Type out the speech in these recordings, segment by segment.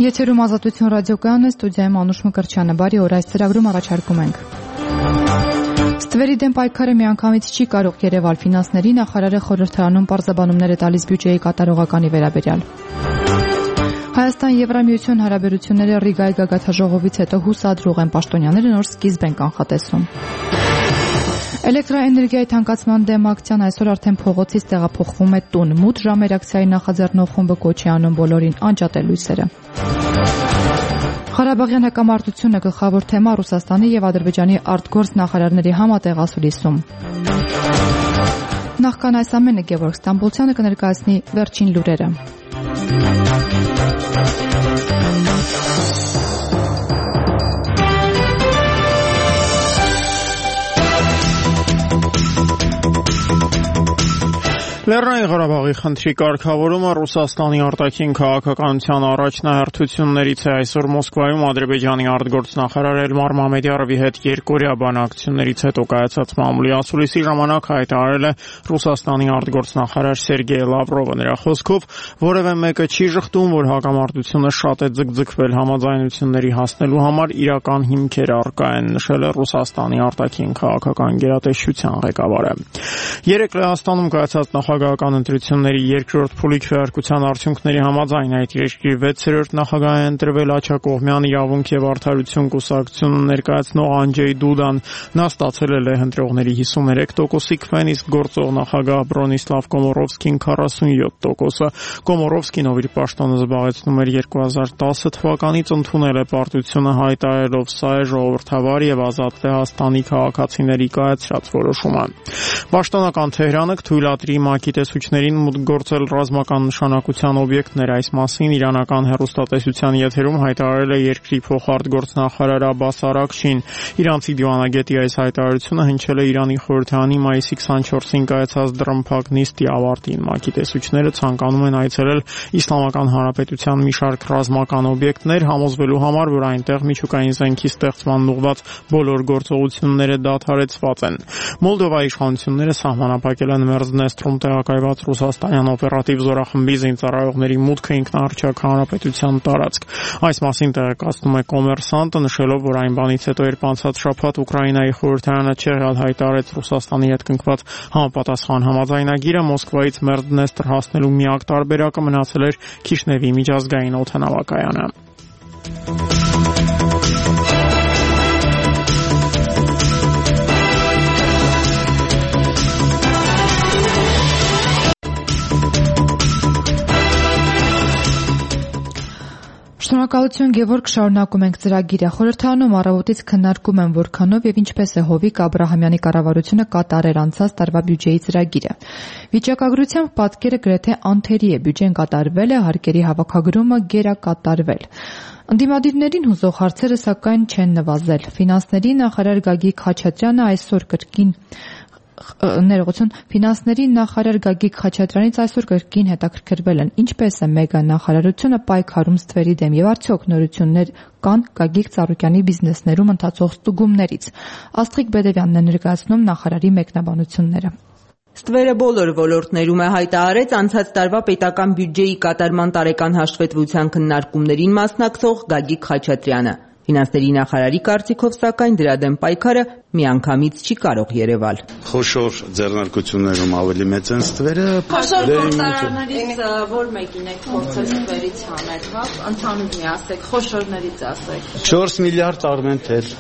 Եթերում Ազատություն ռադիոկայանն է, ստուդիայում Անուշ Մկրտչյանը։ Բարի օր, այս ծրագրում առաջարկում ենք։ Ստվերի դեմ պայքարը միանգամից չի կարող երևալ, ֆինանսների նախարարը խորհրդարանում պարզաբանումներ է տալիս բյուջեի կատարողականի վերաբերյալ։ Հայաստան-Եվրամիություն հարաբերությունները Ռիգայի գագաթնաժողովից հետո հուսադրող են, պաշտոնյաները նոր սկիզբ են կանխատեսում։ Էլեկտրաէներգիայի թանկացման դեմ ակցիան այսօր արդեն փողոցից տեղափոխվում է տուն։ Մութ ժամերակցիայի նախաձեռնող խումբը կոչ է անում բոլորին անջատել լույսերը։ Ղարաբաղյան հակամարտությունը գլխավոր թեմա Ռուսաստանի եւ Ադրբեջանի արտգործ նախարարների համատեղ ասուլիսում։ Նախքան այս ամենը Գևորգ Ստամբոլցյանը կներկայացնի վերջին լուրերը։ Լեռնային Ղարաբաղի խնդրի կարգավորումը Ռուսաստանի արտաքին քաղաքականության առաջնահերթություններից է։ Այսօր Մոսկվայում Ադրբեջանի արտգործնախարար Էլմար Մամեդյարովի հետ երկօրյա բանակցություններից հետո կայացած մամուլի ասուլիսի ժամանակ հայտարարել է Ռուսաստանի արտգործնախարար Սերգեյ Լավրովը։ Նրա խոսքով որևէ մեկը չի ժխտում, որ հակամարտությունը շատ է ձգձգվել, համաձայնությունների հասնելու համար իրական հիմքեր առկա են, նշել է Ռուսաստանի արտաքին քաղաքական գերատեսչության ղեկավարը։ Երեկ Լեհաստանում կայացած նախագահական ընտրությունների երկրորդ փուլի քվեարկության արդյունքների համաձայն այդ երկրի 6-րդ նախագահ է ընտրվել Աջակողմյան իրավունք եւ արդարություն կուսակցությունը ներկայացնող Անջեյ Դուդան։ Նա ստացել է լեհ ընտրողների 53%-ի քվեն, իսկ գործող նախագահ Բրոնիսլավ Կոմորովսկին 47%-ը։ Կոմորովսկին, ով իր պաշտոնը զբաղեցնում էր 2010 թվականից, ընդունել է պարտությունը, հայտարարելով սա է ժողովրդավար եւ ազատ Լեհաստանի քաղաքացիների կայացրած որոշումը։ Պաշտոնական Թեհրանը կթույլատրի ՄԱԿ-ի տեսուչներին մուտք գործել ռազմական նշանակության օբյեկտներ։ Այս մասին իրանական հեռուստատեսության եթերում հայտարարել է երկրի փոխարտգործնախարար Աբբաս Արաքչին։ Իրանցի դիվանագետի այս հայտարարությունը հնչել է Իրանի խորհրդարանի մայիսի 24-ին կայացած դռնփակ նիստի ավարտին։ ՄԱԿ-ի տեսուչները ցանկանում են այցելել Իսլամական Հանրապետության մի շարք ռազմական օբյեկտներ, համոզվելու համար, որ այնտեղ միջուկային զենքի ստեղծման ուղղված բոլոր գործողությունները դադարեցված են։ Մոլդովայի իշխանությունները սահմանափակել են Մերձդնեստրում տեղակայված ռուսաստանյան օպերատիվ զորախմբի զինծառայողների մուտքը ինքնաարչակ հանրապետության տարածք։ Այս մասին տեղեկացնում է Կոմերսանտը, նշելով, որ այն բանից հետո, երբ անցած շաբաթ Ուկրաինայի խորհրդարանը չեղյալ հայտարարեց Ռուսաստանի հետ կնքված համապատասխան համաձայնագիրը, Մոսկվայից Մերձդնեստր հասնելու միակ տարբերակը մնացել էր Քիշնևի միջազգային օդանավակայանը։ Շնորհակալություն Գևորգ, շարունակում ենք ծրագիրը։ Խորհրդարանում առավոտից քննարկում են որքանով եւ ինչպես է Հովիկ Աբրահամյանի կառավարությունը կատարել անցած տարվա բյուջեի ծրագիրը։ Վիճակագրությամբ պատկերը գրեթե անթերի է, բյուջեն կատարվել է, հարկերի հավաքագրումը գերակատարվել։ Ընդդիմադիրներին հուզող հարցերը սակայն չեն նվազել։ Ֆինանսների նախարար Գագիկ Խաչատրյանը այսօր Ֆինանսների նախարար Գագիկ Խաչատրյանից այսօր կրկին հետաքրքրվել են ինչպես է մեգա նախարարությունը պայքարում ստվերի դեմ եւ արդյոք նորություններ կան Գագիկ Ծառուկյանի բիզնեսներում ընթացող ստուգումներից։ Աստղիկ Բեդևյանն է ներկայացնում նախարարի մեկնաբանությունները։ Ստվերը բոլոր ոլորտներում է, հայտարարեց անցած տարվա պետական բյուջեի կատարման տարեկան հաշվետվության քննարկումներին մասնակցող Գագիկ Խաչատրյանը։ Ֆինանսների նախարարի կարծիքով, սակայն դրա դեմ պայքարը միանգամից չի կարող երևալ։ Խոշոր ձեռնարկություններում ավելի մեծ են ստվերը։ Խոշոր գործարաններից որ մեկին եք փորձել ստվերից հանել, հա, ընդհանուր մի ասեք, խոշորներից ասեք։ 4 միլիարդ Արմենթել,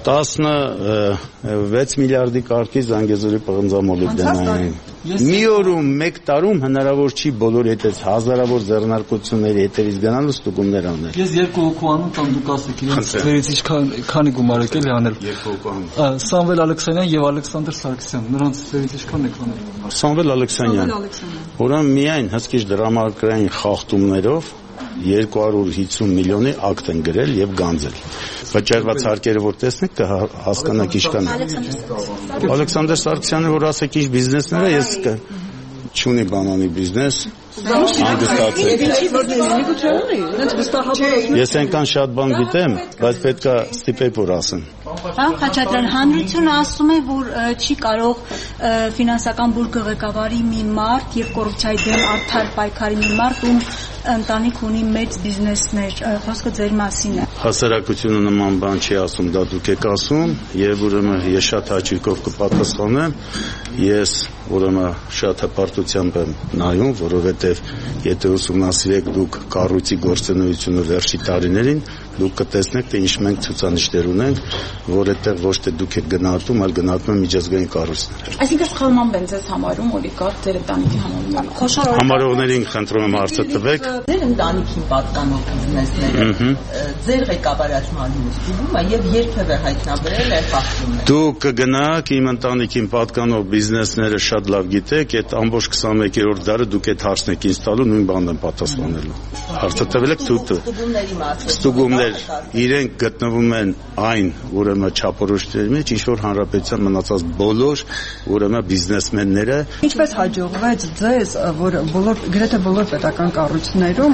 16 միլիարդի կարգի Զանգեզուրի պղնձամոլիբդենային։ Մի օրում, մեկ տարում հնարավոր չի բոլոր հետից հազարավոր ձեռնարկությունների հետևից գնալ ու ստուգումներ անել։ Ես 2 հոգու անում տան դուք ասեք իրենց ստվերից քանի գումար եք էլի անել։ 2 հոգու անում։ Սամվել Ալեքսանյան եւ Ալեքսանդր Սարգսյան, նրանց ստվերից ինչքան եք անել։ Սամվել Ալեքսանյան։ Ուրեմն միայն հսկիչ դրամարկղային խախտումներով 250 միլիոնի ակտ են գրել եւ գանձել։ Վճարված հարկերը որ տեսնեք կհասկանաք ինչքան։ Ալեքսանդր Սարգսյանը որ ասեք ինչ բիզնեսներ է, ես չունի բանանի բիզնես, Ես այնքան շատ բան գիտեմ, բայց պետք է ստիպեք որ ասեմ։ Խաչատրյան, հանրությունը ասում է, որ չի կարող ֆինանսական բուրգը ղեկավարի մի մարդ եւ կոռուպցիայի դեմ արդար պայքարի մի մարդ, ում ընտանիք ունի մեծ բիզնեսներ, խոսքը ձեր մասին է։ Հասարակությունը նման բան չի ասում, դա դուք եք ասում, եւ ուրեմն ես շատ հաճույքով կպատասխանեմ։ Ես ուրեմն շատ հպարտությամբ եմ նայում, որովհետեւ եթե ուսումնասիրեք դուք կառույցի գործունեությունը վերջի տարիներին, դուք կտեսնեք, թե ինչ մենք ցուցանիշներ ունենք, որ այդտեղ ոչ թե դուք եք գնահատում, այլ գնահատում են միջազգային կառույցները։ Այսինքն սխալման են ձեզ համարում օլիգարխ ձեր ընտանիքի համարում։ Համարողներին խնդրում եմ հարցը տվեք։ Ձեր ընտանիքին պատկանող բիզնեսները ձեր ղեկավարացման ստուգում է եւ երբևէ հայտնաբերել է խախտումներ։ Դուք կգնաք իմ ընտանիքին պատկանող բիզնեսները շատ լավ գիտեք, այդ ամբողջ 21-րդ դարը դուք այդ հարցն եք ինձ տալու, նույն բանն եմ պատասխանելու։ Հարցը տվել եք դուք։ Ստուգումներ իրենք գտնվում են այն ուրեմն չափորոշիչների մեջ, ինչ որ հանրապետության մնացած բոլոր ուրեմն բիզնեսմենները։ Ինչպես հաջողվեց ձեզ, որ գրեթե բոլոր պետական կառույցներում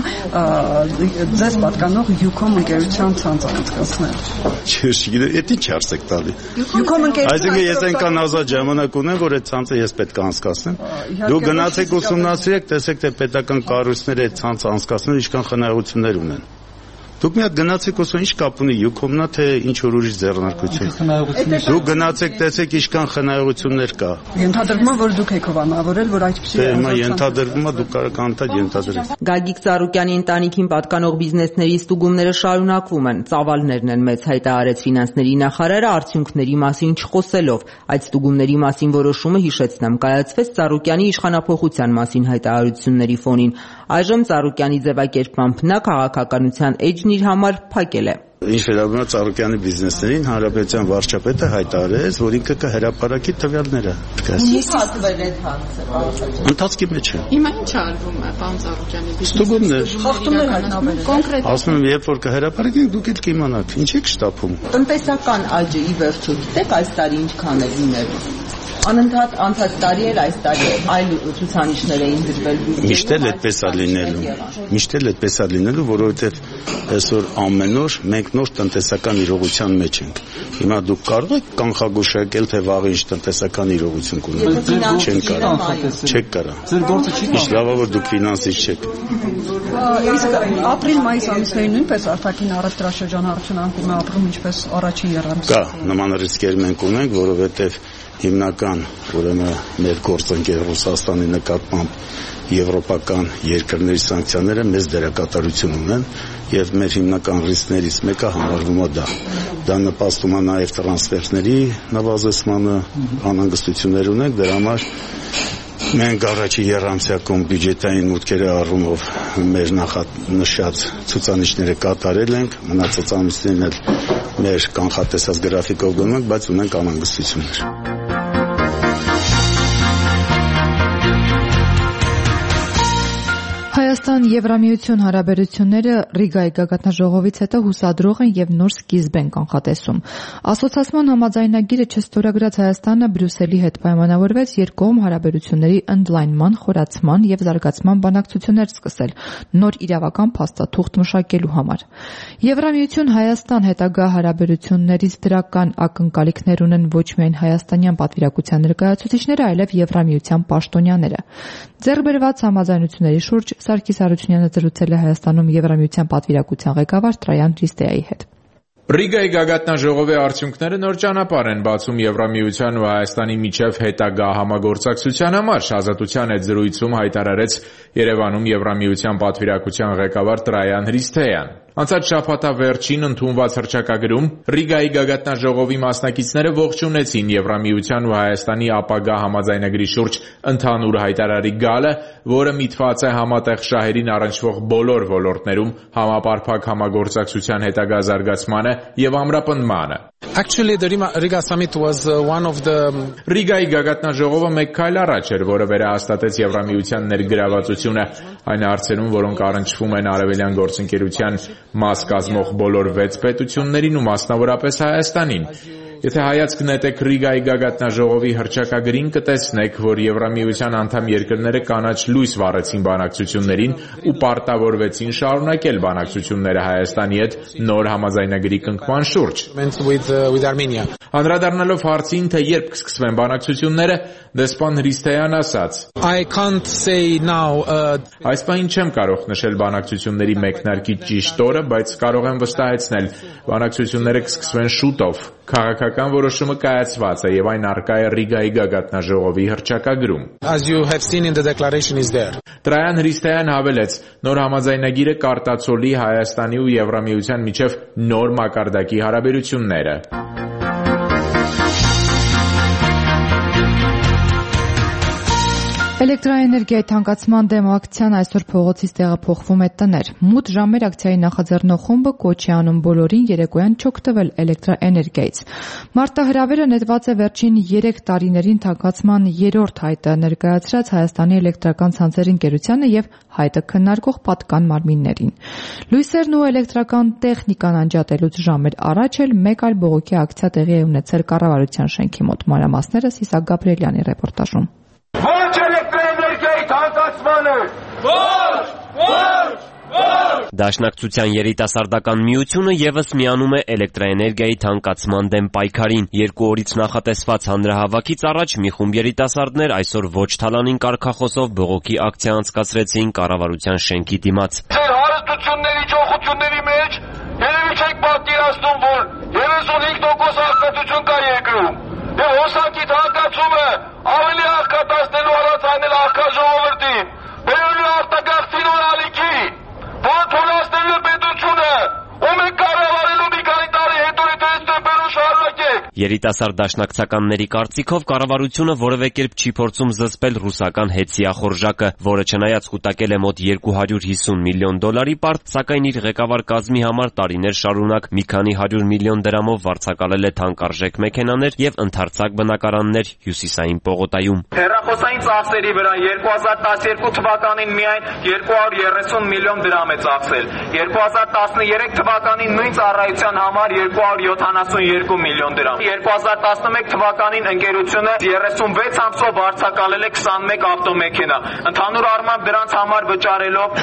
ձեզ պատկանող Յուքոմ ընկերության ցանց անցկացնել։ Չգիտեմ, դա ինչ հարց եք տալի։ Յուքոմ ընկերությունը։ Այսինքն ես այնքան ազատ ժամանակ ունեմ, որ այդ ցանցը ես պետք է անցկացնեմ։ Դուք գնացեք ուսումնասիրեք, տեսեք, թե պետական կառույցները այդ ցանցը անցկացնել ինչքան խնայողություններ ունեն։ Դուք մի հատ գնացեք ոսո ինչ կապ ունի Յուքոմնա թե ինչ որ ուրիշ ձեռնարկություն։ Դուք գնացեք տեսեք ինչքան խնայողություններ կա։ Ենթադրվում է, որ դուք եք հովանավորել, որ այդպեսի է։ Հիմա ենթադրվում է, դուք կարող եք ենթադրել։ Գագիկ Ծառուկյանի ընտանիքին պատկանող բիզնեսների ստուգումները շարունակվում են։ Ծավալներն են մեծ հայտարարեց ֆինանսների նախարարը արդյունքների մասին չխոսելով։ Այդ ստուգումների մասին որոշումը հիշեցնեմ կայացվեց Ծառուկյանի իշխանափոխության մասին հայտարարությունների ֆոնին։ Այժմ Ծառուկյանի ձևակերպմամբ նա քաղաքականության էջն իր համար փակել է։ Ինչ վերաբերում է Ծառուկյանի բիզնեսներին, հանրապետության վարչապետը հայտարարեց, որ ինքը կհրապարակի տվյալները։ Ինչ հատվել է հարցը։ Ընթացքի մեջ է։ Հիմա ինչ արվում է, պարոն Ծառուկյանի բիզնեսը։ Ստուգումներ։ Խախտումներ հայտնաբերել։ Կոնկրետ։ Ասում եմ, երբ որ կհրապարակենք, դուք եք կիմանաք։ Ինչ եք շտապում։ Տնտեսական աճը ի վերջո գիտեք այս տարի ինչքան է լինելու։ Անընդհատ անցած տարի էր, այս տարի այլ ցուցանիշներ էին դրվել։ Միշտ էլ այդպես է լինելու։ Միշտ էլ այդպես է լինելու, որովհետև այսօր ամեն օր մենք նոր տնտեսական իրողության մեջ ենք։ Հիմա դուք կարող եք կանխագուշակել, թե վաղը ինչ տնտեսական իրողություն կունենա։ Չեն կարող։ Չեք կարող։ Ձեր գործը չի։ Ինչ լավ է, որ դուք ֆինանսիստ չեք։ Իսկ ապրիլ-մայիս ամիսներին նույնպես արտաքին առևտրաշրջանառությունը անկում է ապրում ինչպես առաջին եռամսում։ Կա նման ռիսկեր մենք ունենք, որովհետև հիմնական ուրեմն մեր գործընկեր Ռուսաստանի նկատմամբ եվրոպական երկրների սանկցիաները մեծ դերակատարություն ունեն եւ մեր հիմնական ռիսկներից մեկը համարվում է դա։ Դա նպաստում է նաեւ տրանսֆերների նվազեցմանը, անհանգստություններ ունենք, դրա համար մենք առաջի եռամսյակում բյուջետային մուտքերի առումով մեր նախանշած ցուցանիշները կատարել ենք, մնացած ամիսներին էլ մեր կանխատեսած գրաֆիկով գնում ենք, բայց ունենք անհանգստություններ։ Հայաստան-Եվրամիություն հարաբերությունները Ռիգայի գագաթնաժողովից հետո հուսադրող են եւ նոր սկիզբ են կանխատեսում։ Ասոցիացիոն համաձայնագիրը չստորագրած Հայաստանը Բրյուսելի հետ պայմանավորվեց երկկողմ հարաբերությունների ընդլայնման, խորացման եւ զարգացման բանակցություններ սկսել նոր իրավական փաստաթուղթ մշակելու համար։ Եվրամիություն-Հայաստան հետագա հարաբերություններից դրական ակնկալիքներ ունեն ոչ միայն հայաստանյան պատվիրակության ներկայացուցիչները, այլև Եվրամիության պաշտոնյաները։ Ձեռքբերված համաձայնությունների շուրջ Սարգիս Հարությունյանը զրուցել է Հայաստանում Եվրամիության պատվիրակության ղեկավար Տրայան Քրիստեայի հետ։ Ռիգայի գագաթնաժողովի արդյունքները նոր ճանապարհ են բացում Եվրամիության ու Հայաստանի միջև հետագա համագործակցության համար, Ազատության հետ զրույցում հայտարարեց Երևանում Եվրամիության պատվիրակության ղեկավար Տրայան Քրիստեյան։ Անցած շաբաթավերջին ընդունված հռչակագրում Ռիգայի գագաթնաժողովի մասնակիցները ողջունեցին Եվրամիության ու Հայաստանի ապագա համաձայնագրի շուրջ ընդհանուր հայտարարի գալը, որը միտված է համատեղ շահերին առնչվող բոլոր ոլորտներում համապարփակ համագործակցության հետագա զարգացմանը եւ ամրապնդմանը։ Actually, the Riga summit was one of the Ռիգայի գագաթնաժողովը մեկ քայլ առաջ էր, որը վերահաստատեց Եվրամիության ներգրավվածությունը այն հարցերում, որոնք առնչվում են արևելյան գործընկերության մաս կազմող բոլոր 6 պետություններին ու մասնավորապես Հայաստանին։ Եթե հայացք նետեք Ռիգայի գագաթնաժողովի հռչակագրին, կտեսնեք, որ Եվրամիության անդամ երկրները կանաչ լույս վառեցին բանակցություններին ու պարտավորվեցին շարունակել բանակցությունները Հայաստանի հետ նոր համաձայնագրի կնքման շուրջ։ Անդրադառնալով հարցին, թե երբ կսկսվեն բանակցությունները, դեսպան Հրիստեյան ասաց. Այս պահին չեմ կարող նշել բանակցությունների մեկնարկի ճիշտ օրը, բայց կարող եմ վստահեցնել, բանակցությունները կսկսվեն շուտով։ Քաղաքական որոշումը կայացված է եւ այն առկա է Ռիգայի գագաթնաժողովի հռչակագրում։ Տրայան Հրիստեյան հավելեց, նոր համաձայնագիրը կարտացոլի Հայաստանի ու Եվրամիության միջև նոր մակարդակի հարաբերությունները։ Էլեկտրաէներգիայի թանկացման դեմ ակցիան այսօր փողոցից տեղափոխվում է տներ։ Մութ ժամեր ակցիայի նախաձեռնող խումբը կոչ է անում բոլորին երեկոյան չօգտվել էլեկտրաէներգիայից։ Մարտահրավերը նետված է վերջին 3 տարիներին թանկացման 3-րդ հայտը ներկայացրած Հայաստանի էլեկտրական ցանցերի ընկերությանը եւ հայտը քննարկող պատկան մարմիններին։ Լույսերն ու էլեկտրական տեխնիկան անջատելուց ժամեր առաջ էլ մեկ այլ բողոքի ակցիա տեղի է ունեցել կառավարության շենքի մոտ։ Մանրամասները Սիսակ Գաբրիելյանի ռեպորտաժում։ Ոչ էլեկտրաէներգիայի թանկացմանը։ Ոչ, ոչ, ոչ։ Դաշնակցության երիտասարդական միությունը եւս միանում է էլեկտրաէներգիայի թանկացման դեմ պայքարին։ 2 օրից նախատեսված հանրահավաքից առաջ մի խումբ երիտասարդներ այսօր ոչ թալանին կարգախոսով բողոքի ակցիա անցկացրեցին կառավարության շենքի դիմաց։ Ձեր հարստությունների ճոխությունների մեջ երևի չեք պատկերացնում, որ 35% արտադրություն կա երկրում։ Եվ հոսանքի թանկացումը ավելի աղքատացնելու հարած անել աղքատ ժողովրդին, բերելու արտագաղթի նոր ալիքի, որ թոլացնելու պետությունը, ում եք կառավարելու մի քանի տարի հետո դեպերու շարունակեք։ Երիտասարդ դաշնակցականների կարծիքով կառավարությունը որևէ կերպ չի փորձում զսպել ռուսական հեծիախորժակը, որը չնայած կուտակել է մոտ $250 միլիոն պարտ, սակայն իր ղեկավար կազմի համար տարիներ շարունակ մի քանի 100 միլիոն դրամով վարձակալել է թանկարժեք մեքենաներ եւ ընդարձակ բնակարաններ Հյուսիսային պողոտայում։ Հեռախոսային ծախսերի վրա 2012 թվականին միայն 230 միլիոն դրամ է ծախսել։ 2013 թվականին նույն ծառայության համար 272 միլիոն դրամ։ 2011 թվականին ընկերությունը 36 ամսով վարձակալել է 21 ավտոմեքենա, ընդհանուր առմամբ դրանց համար վճարելով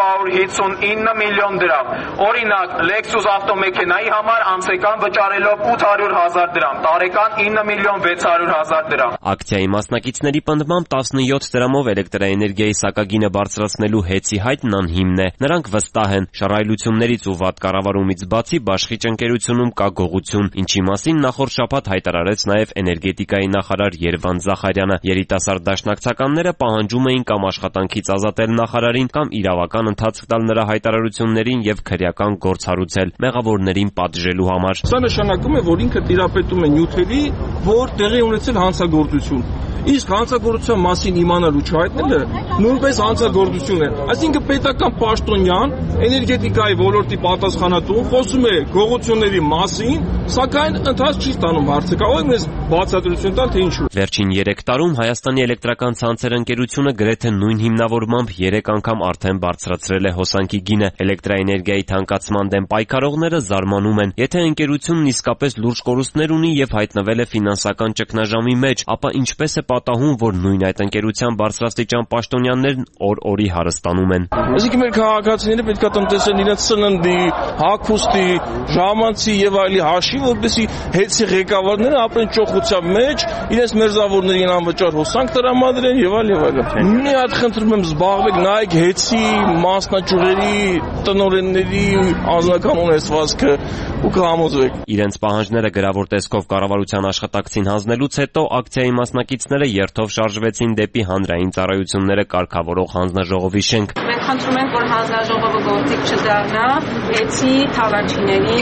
259 միլիոն դրամ։ Օրինակ, Lexus ավտոմեքենայի համար ամսական վճարելով 800,000 դրամ, տարեկան 9 միլիոն 600,000 դրամ։ Ակցիայի մասնակիցների պնդմամբ 17 դրամով էլեկտրաէներգիայի սակագինը բարձրացնելու հեծի հայտն անհիմն է։ Նրանք վստահ են, շռայլություններից ու վատ կառավարումից բացի Բաշխիչ ընկերությունում կա գողություն, ինչի մասին նախորդ շաբաթ հայտարարեց նաև էներգետիկայի նախարար Երվանդ Զախարյանը։ Երիտասարդ դաշնակցականները պահանջում էին կամ աշխատանքից ազատել նախարարին, կամ իրավական ընթացք տալ նրա հայտարարություններին եւ քրեական գործ հարուցել մեղավորներին պատժելու համար։ Սա նշանակում է, որ ինքը տիրապետում է նյութերի, որ տեղի ունեցել հանցագործություն։ Իսկ հանցագործության մասին իմանալու չհայտնելը նույնպես հանցագործություն է։ Այսինքն պետական պաշտոնյան էներգետիկայի ոլորտի պատասխանատուն խոսում է գողությունների մասին, սակայն ընթաց չի ստանում հարցը։ Կարող եք մեզ բացատրություն տալ, թե ինչու։ Վերջին 3 տարում Հայաստանի էլեկտրական ցանցեր ընկերությունը գրեթե նույն հիմնավորմամբ 3 անգամ արդեն բարձրացրել է հոսանքի գինը։ Էլեկտրաէներգիայի թանկացման դեմ պայքարողները զարմանում են։ Եթե ընկերությունն իսկապես լուրջ կորուստներ ունի եւ հայտնվել է ֆինանսական ճգնաժամի մեջ, ապա ինչպես է պատահում, որ նույն այդ ընկերության բարձրաստիճան պաշտոնյաներն օր-օրի հարստանում են։ Այսինքն մեր քաղաքացիները պետք է տնտեսեն իրենց սննդի, հագուստի, ժամանցի եւ այլի հաշվի, որպեսզի հեծի ղեկավարները ապրեն ճոխության մեջ, իրենց մերձավորներին անվճար հոսանք տրամադրեն եւ այլ եւ այլն։ Մի հատ խնդրում եմ զբաղվեք, նայեք հեծի մասնաճյուղերի տնօրենների անձնական ունեցվածքը ու կհամոզվեք։ Իրենց պահանջները գրավոր տեսքով կառավարության աշխատակցին հանձնելուց հետո ակցիայի մասնակիցները երթով շարժվեցին դեպի հանրային ծառայությունները կարգավորող հանձնաժողովի շենք։ Մենք խնդրում ենք, որ հանձնաժողովը գործիք չդառնա հեծի, թավաչիների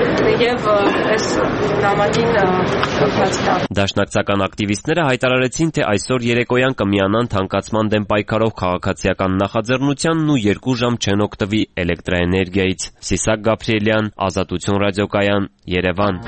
եւ այս նամակին կապվածքա։ Դաշնակցական ակտիվիստները հայտարարեցին, թե այսօր երեկոյան կմիանան թանկացման դեմ պայքարող քաղաքացիական նախաձեռնությանն ու 2 ժամ չեն օգտվի էլեկտրաէներգիայից։ Սիսակ Գաբրիելյան, Ազատություն ռադիոկայան, Երևան։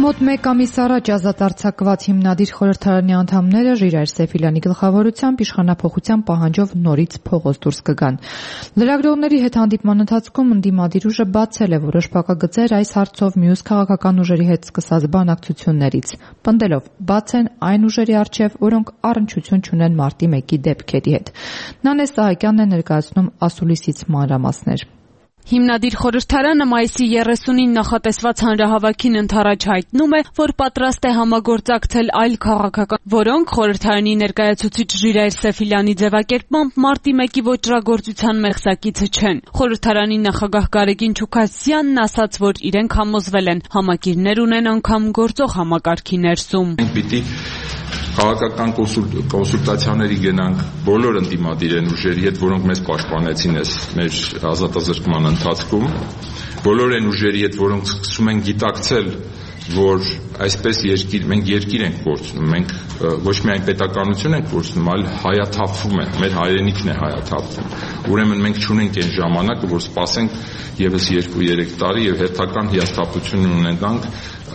Մոտ 1 ամիս առաջ ազատ արձակված հիմնադիր խորհրդարանի անդամները Ժիրայր Սեֆիլյանի գլխավորությամբ իշխանափոխության պահանջով նորից փողոց դուրս կգան։ Լրագրողների հետ հանդիպման ընթացքում ընդդիմադիր ուժը բացել է որոշ փակագծեր այս հարցով մյուս քաղաքական ուժերի հետ սկսած բանակցություններից, պնդելով բաց են այն ուժերի առջև, որոնք առնչություն չունեն մարտի 1-ի դեպքերի հետ։ Նանե Սահակյանն է ներկայացնում ասուլիսից մանրամասներ։ Հիմնադիր խորհրդարանը մայիսի 30-ին նախատեսված հանրահավաքին ընդառաջ հայտնում է, որ պատրաստ է համագործակցել այլ քաղաքական, որոնք խորհրդարանի ներկայացուցիչ Ժիրայր Սեֆիլյանի ձևակերպմամբ մարտի 1-ի ոճրագործության մեղսակիցը չեն։ Խորհրդարանի նախագահ Գարեգին Չուքասյանն ասաց, որ իրենք համոզվել են համակիրներ ունեն անգամ գործող համակարգի ներսում։ Քաղաքական կոնսուլտացիաների գնանք բոլոր ընդդիմադիր ուժերի հետ, որոնք մեզ պաշտպանեցին մեր ազատազրկման ընթացքում, բոլոր այն ուժերի հետ, որոնք սկսում են գիտակցել, որ այսպես մենք երկիր ենք կորցնում, մենք ոչ միայն պետականություն ենք կորցնում, այլ հայաթափվում ենք, մեր հայրենիքն է հայաթափվում։ Ուրեմն մենք չունենք այն ժամանակը, որ սպասենք եւս 2-3 տարի եւ հերթական հիասթափություն ունենանք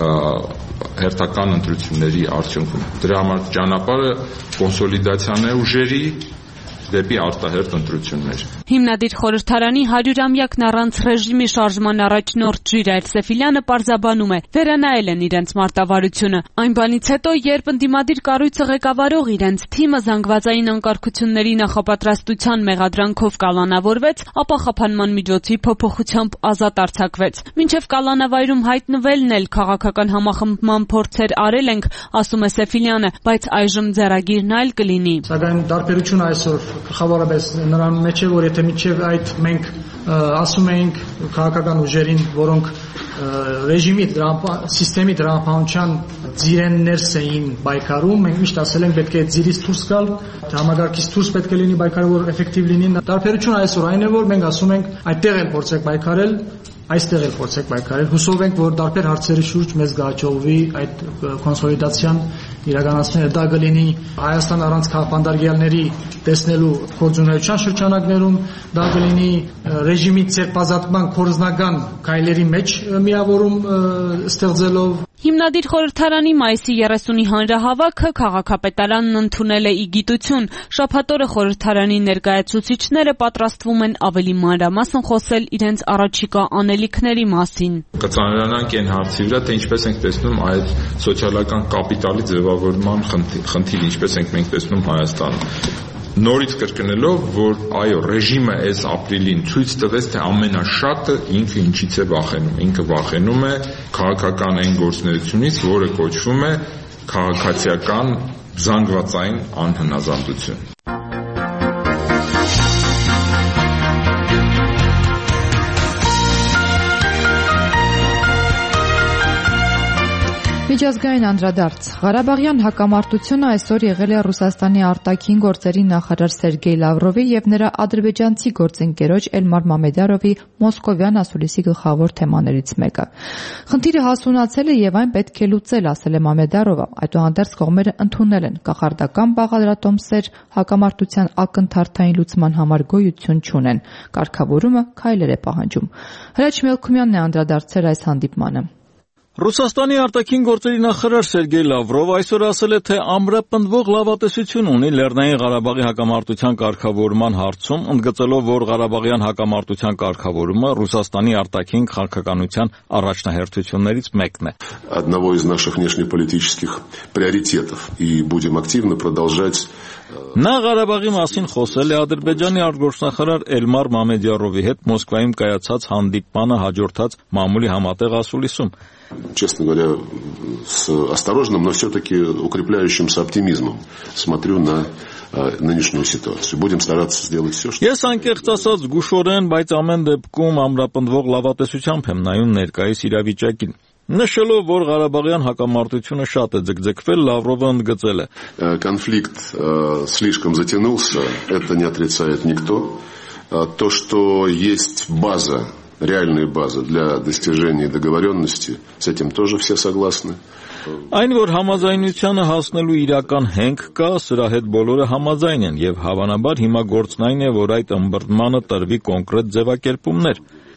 հերթական ընտրությունների արդյունքում։ Դրա համար ճանապարհը կոնսոլիդացիան է ուժերի դեպի արտահերթ ընտրություններ։ Հիմնադիր խորհրդարանի 100-ամյակն առանց ռեժիմի շարժման առաջնորդ Ժիրայր Սեֆիլյանը պարզաբանում է, վերանայել են իրենց մարտավարությունը։ Այն բանից հետո, երբ ընդդիմադիր կառույցը ղեկավարող իրենց թիմը զանգվածային անկարգությունների նախապատրաստության մեղադրանքով կալանավորվեց, ապա խափանման միջոցի փոփոխությամբ ազատ արձակվեց։ Մինչև կալանավայրում հայտնվելն էլ քաղաքական համախմբման փորձեր արել ենք, ասում է Սեֆիլյանը, բայց այժմ ձեռագիրն այլ կլինի։ Սակայն տարբերությունը այսօր խաղաղապես նրան մեջ է, որ եթե միջև այդ մենք ասում էինք քաղաքական ուժերին, որոնք ռեժիմի սիստեմի դրամապանության ձիրեն ներս էին պայքարում, մենք միշտ ասել ենք պետք է ձիրից դուրս գալ, համագարկից դուրս պետք է լինի պայքարը, որ էֆեկտիվ լինի։ Տարբերությունը այսօր այն է, որ մենք ասում ենք այդտեղ էլ փորձեք պայքարել, այստեղ էլ փորձեք պայքարել։ Հուսով ենք, որ տարբեր հարցերի շուրջ մեզ գաճողվի այդ կոնսոլիդացիան իրականացնելը, դա կլինի Հայաստան առանց քաղաքապետարների տեսնելու գործունեության շրջանակներում, դա կլինի ռեժիմի ցերպազատման կորզնական քայլերի մեջ միավորում ստեղծելով։ Հիմնադիր խորհրդարանի մայիսի 30-ի հանրահավաքը քաղաքապետարանն ընդունել է ի գիտություն։ Շաբաթ օրը խորհրդարանի ներկայացուցիչները պատրաստվում են ավելի մանրամասն խոսել իրենց առաջիկա անելիքների մասին։ Կծանրանանք այն հարցի վրա, թե ինչպես ենք տեսնում այդ սոցիալական կապիտալի ձևավորման խնդիրը, ինչպես ենք մենք տեսնում Հայաստանում։ Նորից կրկնելով, որ այո, ռեժիմը այս ապրիլին ցույց տվեց, թե ամենաշատը ինքը ինչից է վախենում։ Ինքը վախենում է քաղաքական այն գործունեությունից, որը կոչվում է քաղաքացիական զանգվածային անհնազանդություն։ Միջազգային անդրադարձ։ Ղարաբաղյան հակամարտությունը այսօր եղել է Ռուսաստանի արտաքին գործերի նախարար Սերգեյ Լավրովի եւ նրա ադրբեջանցի գործընկերոջ Էլմար Մամեդյարովի մոսկովյան ասուլիսի գլխավոր թեմաներից մեկը։ Խնդիրը հասունացել է եւ այն պետք է լուծել, ասել է Մամեդյարովը։ Այդուհանդերձ կողմերը ընդունել են կախարդական բաղադրատոմսեր հակամարտության ակնթարթային լուծման համար գոյություն չունեն։ Կարգավորումը քայլեր է պահանջում։ Հրաչ Մելքումյանն է անդրադարձել այս հանդիպմանը։ Ռուսաստանի արտաքին գործերի նախարար Սերգեյ Լավրովը այսօր ասել է, թե ամրապնդվող լավատեսություն ունի Լեռնային Ղարաբաղի հակամարտության կարգավորման հարցում, ընդգծելով, որ Ղարաբաղյան հակամարտության կարգավորումը Ռուսաստանի արտաքին քաղաքականության առաջնահերթություններից մեկն է։ Одного из наших внешнеполитических приоритетов и будем активно продолжать. Նա Ղարաբաղի մասին խոսել է Ադրբեջանի արտգործնախարար Էլմար Մամեդյարովի հետ Մոսկվայում կայացած հանդիպմանը հաջորդած մամուլի համատեղ ասուլիսում։ Честно говоря, с осторожным, но все-таки укрепляющимся оптимизмом смотрю на нынешнюю ситуацию. Будем стараться сделать все, что... Ես անկեղծ ասած զգուշորեն, բայց ամեն դեպքում ամրապնդվող լավատեսությամբ եմ նայում ներկայիս իրավիճակին։ Նշելով, որ Ղարաբաղյան հակամարտությունը շատ է ձգձգվել, Լավրովը ընդգծել է. Конфликт слишком затянулся, это не отрицает никто. То, что есть база, реальная база для достижения договоренности, с этим тоже все согласны. Այն, որ համաձայնությանը հասնելու իրական հենք կա, սրա հետ բոլորը համաձայն են եւ հավանաբար հիմա գործն այն է, որ այդ ըմբռնմանը տրվի կոնկրետ ձևակերպումներ։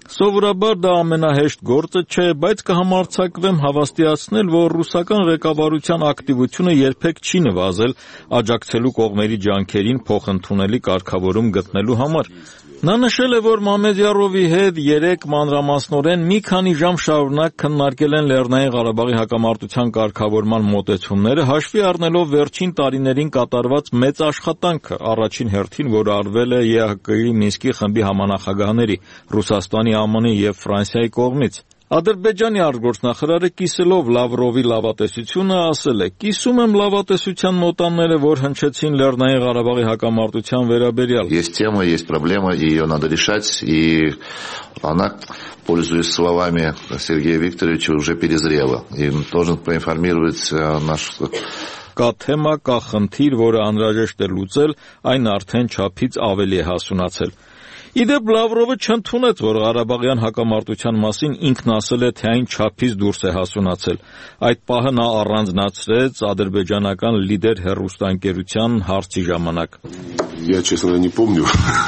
Սովորաբար դա ամենահեշտ գործը չէ, բայց կհամարձակվեմ հավաստիացնել, որ ռուսական ղեկավարության ակտիվությունը երբեք չի նվազել աջակցելու կողմերի ջանքերին փոխընդունելի կարգավորում գտնելու համար։ Նա նշել է, որ Մամեդյարովի հետ 3 մանրամասնորեն մի քանի ժամ շարունակ քննարկել են Լեռնային Ղարաբաղի հակամարտության կարգավորման մոտեցումները, հաշվի առնելով վերջին տարիներին կատարված մեծ աշխատանքը, առաջին հերթին, որը արվել է ԵԱՀԿ-ի Մինսկի խմբի համանախագահների Ռուսաստանի, ԱՄՆ-ի եւ Ֆրանսիայի կողմից։ Ադրբեջանի արտգործնախարարը կիսելով Լավրովի լավատեսությունը ասել է. «Կիսում եմ լավատեսության նոտաները, որ հնչեցին Լեռնային Ղարաբաղի հակամարտության վերաբերյալ։ Есть тема, есть проблема, и ее надо решать, и она, пользуясь словами Сергея Викторовича, уже перезрела. И должен проинформировать наш... Կա թեմա, կա խնդիր, որը անհրաժեշտ է լուծել, այն արդեն չափից ավելի է հասունացել»։ Իդեպ Լավրովը չընդունեց, որ Ղարաբաղյան հակամարտության մասին ինքն ասել է, թե այն չափից դուրս է հասունացել։ Այդ պահը նա առանձնացրեց ադրբեջանական լիդեր հեռուստաընկերության հարցի ժամանակ։ Я, честно говоря, не помню,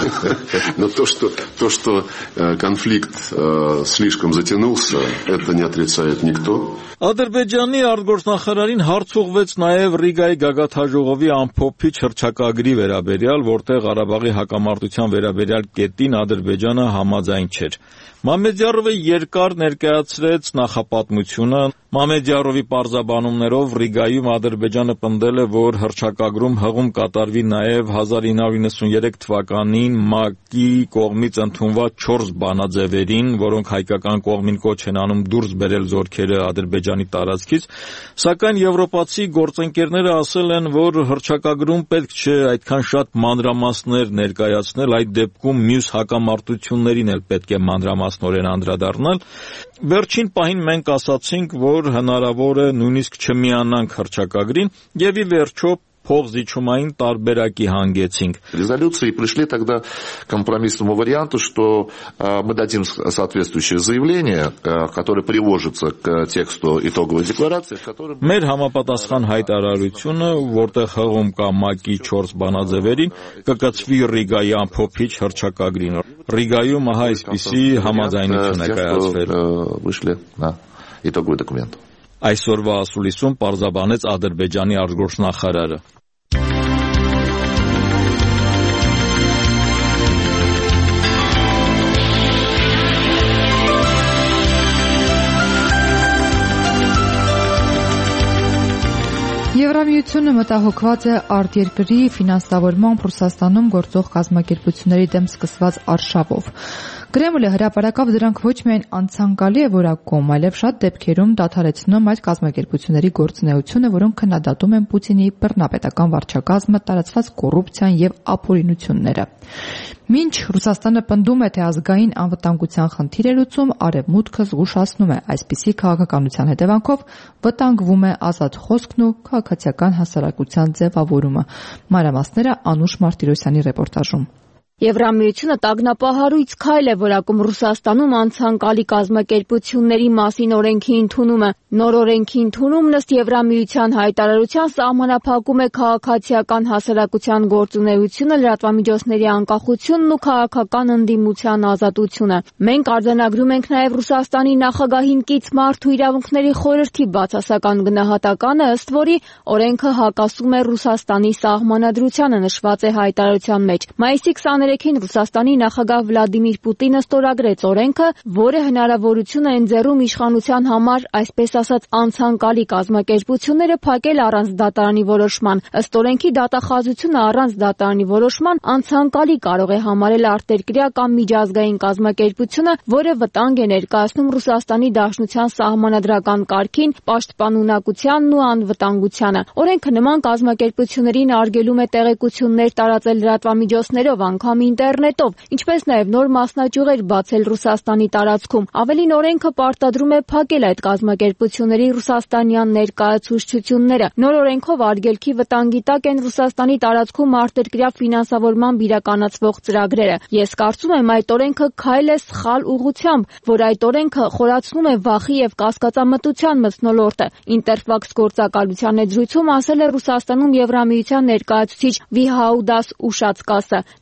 но то, что конфликт слишком затянулся, это не отрицает никто. Ադրբեջանի արտգործնախարարին հարց ուղղվեց նաև Ռիգայի գագաթաժողովի ամփոփիչ հռչակագրի վերաբերյալ, որտեղ Ղարաբաղի հակամարտության վերաբերյալ կետին Ադրբեջանը համաձայն չէր։ Մամեդյարովը երկար ներկայացրեց նախապատմությունը։ Մամեդյարովի պարզաբանումներով Ռիգայում Ադրբեջանը պնդել է, որ հռչակագրում հղում կատարվի նաև 1993 թվականին ՄԱԿ-ի կողմից ընդունված 4 բանաձևերին, որոնք հայկական կողմին կոչ են անում դուրս բերել զորքերը Ադրբեջանի տարածքից, սակայն եվրոպացի գործընկերները ասել են, որ հռչակագրում պետք չէ այդքան շատ մանրամասներ ներկայացնել, այդ դեպքում մյուս հակամարտություններին էլ պետք է մանրամասնորեն անդրադառնալ։ Վերջին պահին մենք ասացինք, որ հնարավոր է նույնիսկ չմիանանք հռչակագրին եւ ի վերջո փոխզիջումային տարբերակի հանգեցինք։ Резолюции пришли тогда к компромиссному варианту, что мы дадим соответствующее заявление, которое приложится к тексту итоговой декларации, в котором... Մեր համապատասխան հայտարարությունը, որտեղ հղում կա ՄԱԿ-ի 4 բանաձևերին, կկցվի Ռիգայի ամփոփիչ հռչակագրին։ Ռիգայում ահա այսպիսի համաձայնություն է կայացվել։ Вышли на итоговый документ. Այսօրվա ասուլիսում պարզաբանեց Ադրբեջանի արտգործնախարարը։ Եվրամիությունը մտահոգված է արտերկրի ֆինանսավորմամբ Ռուսաստանում գործող կազմակերպությունների դեմ սկսված արշավով։ Կրեմլը հրապարակավ դրանք ոչ միայն անցանկալի է որակում, այլև շատ դեպքերում դադարեցնում այդ կազմակերպությունների գործունեությունը, որոնք քննադատում են Պուտինի բռնապետական վարչակազմը, տարածված կոռուպցիան եւ ապօրինությունները։ Մինչ Ռուսաստանը պնդում է, թե ազգային անվտանգության խնդիր է լուծում, Արևմուտքը զգուշացնում է, այսպիսի քաղաքականության հետևանքով վտանգվում է ազատ խոսքն ու քաղաքացիական հասարակության ձևավորումը։ Մանրամասները Անուշ Մարտիրոսյանի ռեպորտաժում։ Եվրամիությունը տագնապահարույց քայլ է որակում Ռուսաստանում անցանկալի կազմակերպությունների մասին օրենքի ընդունումը։ Նոր օրենքի ընդունումն ըստ Եվրամիության հայտարարության սահմանափակում է քաղաքացիական հասարակության գործունեությունը, լրատվամիջոցների անկախությունն ու քաղաքական ընդդիմության ազատությունը։ Մենք արձանագրում ենք նաև Ռուսաստանի նախագահին կից մարդու իրավունքների խորհրդի բացասական գնահատականը, ըստ որի օրենքը հակասում է Ռուսաստանի սահմանադրությանը, նշված է հայտարարության մեջ։ Մայիսի 23-ին Ռուսաստանի նախագահ Վլադիմիր Պուտինը ստորագրեց օրենքը, որը հնարավորություն է ընձեռում իշխանության համար, այսպես ասած, անցանկալի կազմակերպությունները փակել առանց դատարանի որոշման։ Ըստ օրենքի դատախազությունը առանց դատարանի որոշման անցանկալի կարող է համարել արտերկրյա կամ միջազգային կազմակերպությունը, որը վտանգ է ներկայացնում Ռուսաստանի Դաշնության սահմանադրական կարգին, պաշտպանունակությանն ու անվտանգությանը։ Օրենքը նման կազմակերպություններին արգելում է տեղեկություններ տարածել լրատվամիջոցներով, անգամ ինտերնետով, ինչպես նաև նոր մասնաճյուղեր բացել Ռուսաստանի տարածքում։ Ավելին, օրենքը պարտադրում է փակել այդ կազմակերպությունների ռուսաստանյան ներկայացուցչությունները։ Նոր օրենքով արգելքի վտանգի տակ են Ռուսաստանի տարածքում արտերկրյա ֆինանսավորմամբ իրականացվող ծրագրերը։ Ես կարծում եմ, այդ օրենքը քայլ է սխալ ուղղությամբ, որ այդ օրենքը խորացնում է վախի եւ կասկածամտության մթնոլորտը։ Ինտերֆաքս գործակալության հետ զրույցում ասել է Ռուսաստանում Եվրամիության ներկայացուցիչ Վիհաուդաս Ուշացկասը։ Նա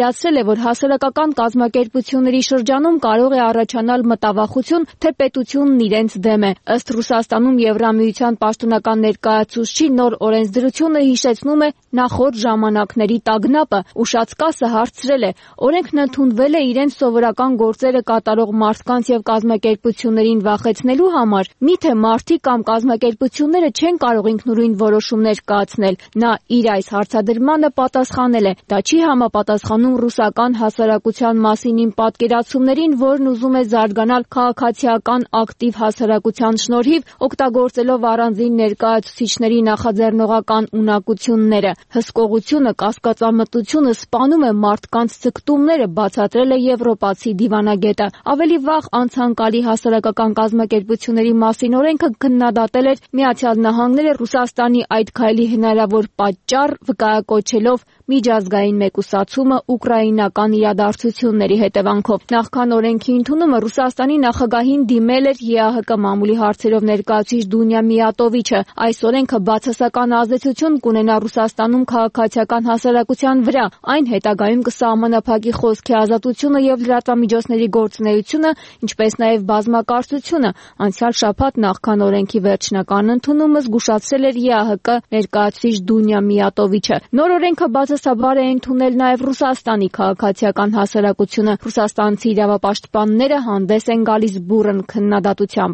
պատկերացրել է, որ հասարակական կազմակերպությունների շրջանում կարող է առաջանալ մտավախություն, թե պետությունն իրենց դեմ է։ Ըստ Ռուսաստանում Եվրամիության պաշտոնական ներկայացուցչի նոր օրենսդրությունը հիշեցնում է նախորդ ժամանակների տագնապը, ուշացկասը հարցրել է. օրենքն ընդունվել է իրենց սովորական գործերը կատարող մարդկանց եւ կազմակերպություններին վախեցնելու համար, միթե մարդիկ կամ կազմակերպությունները չեն կարող ինքնուրույն որոշումներ կայացնել։ Նա իր այս հարցադրմանը պատասխանել է. դա չի համապատասխանում ռուսական հասարակության մասին իմ պատկերացումներին, որն ուզում է զարգանալ քաղաքացիական ակտիվ հասարակության շնորհիվ, օգտագործելով առանձին ներկայացուցիչների նախաձեռնողական ունակությունները։ Հսկողությունը, կասկածամտությունը սպանում է մարդկանց ձգտումները, բացատրել է եվրոպացի դիվանագետը։ Ավելի վաղ անցանկալի հասարակական կազմակերպությունների մասին օրենքը քննադատել էր Միացյալ Նահանգները Ռուսաստանի այդ քայլի հնարավոր պատճառ վկայակոչելով միջազգային մեկուսացումը ուկրաինական իրադարձությունների հետևանքով։ Նախքան օրենքի ընդունումը Ռուսաստանի նախագահին դիմել էր ԵԱՀԿ մամուլի հարցերով ներկայացուցիչ Դունյա Միատովիչը։ Այս օրենքը բացասական ազդեցություն կունենա Ռուսաստանում քաղաքացիական հասարակության վրա։ Այն հետագայում կսահմանափակի խոսքի ազատությունը եւ լրատվամիջոցների գործունեությունը, ինչպես նաեւ բազմակարծությունը։ Անցյալ շաբաթ նախքան օրենքի վերջնական ընդունումը զգուշացրել էր ԵԱՀԿ ներկայացուցիչ Դունյա Միատովիչը։ Նոր օրենքը բացասաբար է ընդունել նաեւ Ռուսաստանի քաղաքացիական հասարակությունը։ Ռուսաստանցի իրավապաշտպանները հանդես են գալիս բուռն քննադատությամբ։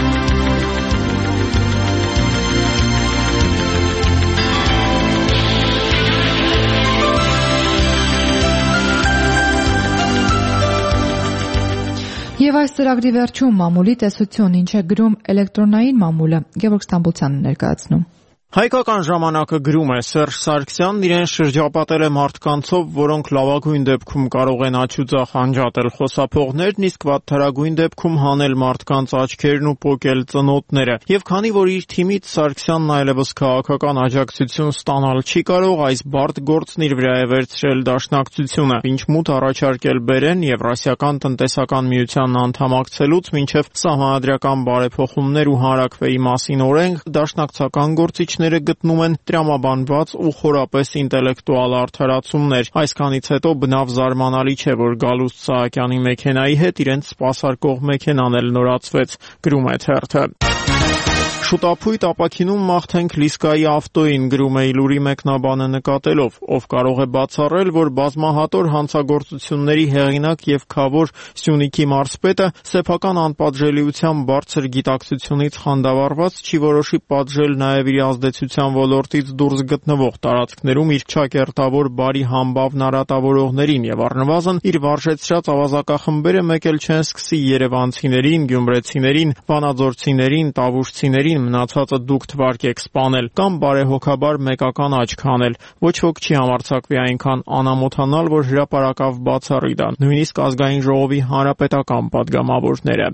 Եվ այս ծրագրի վերջում մամուլի տեսություն, ինչ է գրում էլեկտրոնային մամուլը, Գևորգ Ստամբուլցյանը ներկայացնում։ Հայկական ժամանակը գրում է. Սերժ Սարգսյանն իրեն շրջապատել է մարդկանցով, որոնք լավագույն դեպքում կարող են աչուձախ անջատել խոսափողներն, իսկ վատթարագույն դեպքում հանել մարդկանց աչքերն ու պոկել ծնոտները։ Եվ քանի որ իր թիմից Սարգսյանն այլևս քաղաքական աջակցություն ստանալ չի կարող, այս բարդ գործն իր վրա է վերցրել Դաշնակցությունը, ինչ մուտ առաջարկել բերեն Եվրասիական տնտեսական միությանն անդամակցելուց մինչև սահմանադրական բարեփոխումներ ու հանրաքվեի մասին օրենք, դաշնակցական գործիչներ գտնում են տրամաբանված ու խորապես ինտելեկտուալ արդարացումներ։ Այսքանից հետո բնավ զարմանալի չէ, որ Գալուստ Սահակյանի մեքենայի հետ իրենց սպասարկող մեքենան էլ նորացվեց, գրում է թերթը։ Շուտապույտ ապակինում մաղթենք Լիսկայի ավտոին, գրում է Իլուրի մեկնաբանը նկատելով, ով կարող է բացառել, որ բազմահատոր հանցագործությունների հեղինակ եւ քավոր Սյունիքի մարզպետը սեփական անպատժելիության բարձր գիտակցությունից խանդավառված չի որոշի պատժել նաեւ իր ազդեցության ոլորտից դուրս գտնվող տարածքներում իր ճակերտավոր բարի համբավ նարատավորողներին եւ առնվազն իր վարժեցրած ավազակախմբերը մեկ էլ չեն սկսի երևանցիներին, գյումրեցիներին, վանաձորցիներին, տավուշցիներին մնացածը դուք թվարկեք սպանել կամ բարեհոգաբար մեկական աչք հանել։ Ոչ ոք չի համարձակվի այնքան անամոթանալ, որ հրապարակավ բացառի դա, նույնիսկ ազգային ժողովի հանրապետական падգամավորները։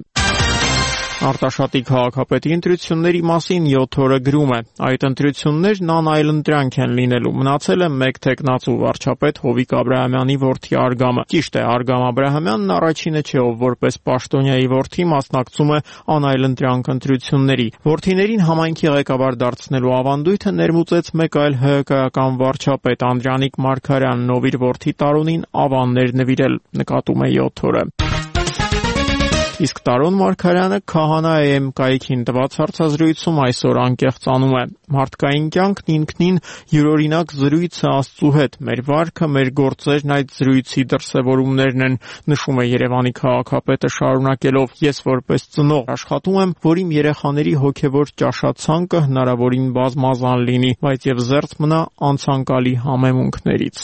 Արտաշատի քաղաքապետի ընտրությունների մասին 7 օրը գրում է. այդ ընտրություններն անայլընտրանք են լինելու։ Մնացել է մեկ թեկնածու վարչապետ Հովիկ Աբրահամյանի որդի Արգամը։ Ճիշտ է, Արգամ Աբրահամյանն առաջինը չէ, ով որպես պաշտոնյայի որդի մասնակցում է անայլընտրանք ընտրությունների։ Որդիներին համայնքի ղեկավար դարձնելու ավանդույթը ներմուծեց մեկ այլ ՀՀԿ-ական վարչապետ Անդրանիկ Մարգարյանն, ով իր որդի Տարոնին ավաններ նվիրել, նկատում է 7 օրը։ Իսկ Տարոն Մարգարյանը քահանա է կայքին տված հարցազրույցում այսօր անկեղծանում է. մարդկային կյանքն ինքնին յուրօրինակ զրույց է Աստծու հետ, մեր վարքը, մեր գործերն այդ զրույցի դրսևորումներն են, նշում է Երևանի քաղաքապետը շարունակելով. ես որպես ծնող աշխատում եմ, որ իմ երեխաների հոգևոր ճաշացանկը հնարավորին բազմազան լինի, բայց եւ զերծ մնա անցանկալի համեմունքներից։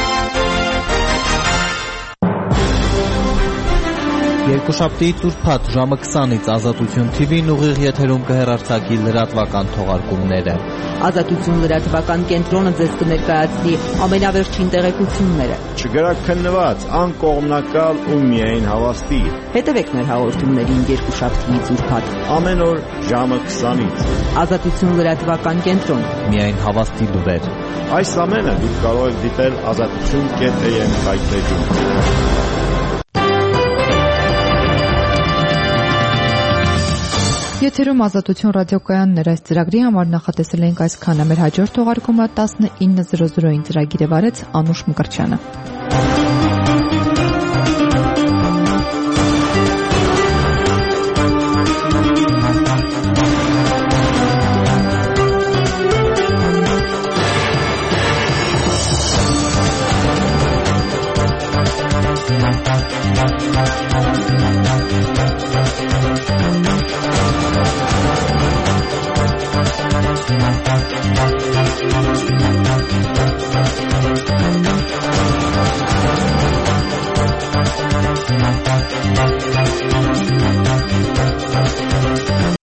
Երկուշաբթիից ուրբաթ ժամը 20-ից Ազատություն TV-ն ուղիղ եթերում կհեռարձակի լրատվական թողարկումները։ Ազատություն լրատվական կենտրոնը ձեզ կներկայացնի ամենավերջին տեղեկությունները։ Չգրակ քննված, անկողմնակալ ու միայն հավաստի։ Հետևեք մեր հաղորդումներին երկուշաբթիից ուրբաթ ամեն օր ժամը 20-ից։ Ազատություն լրատվական կենտրոն։ Միայն հավաստի լուրեր։ Այս ամենը դուք կարող եք դիտել azatutun.am սայթերում։ Եթերում Ազատություն ռադիոկայանն էր, այս ծրագրի համար նախատեսել ենք այսքանը։ Մեր հաջորդ թողարկումը 19:00-ին ծրագիրը վարեց Անուշ Մկրտչյանը։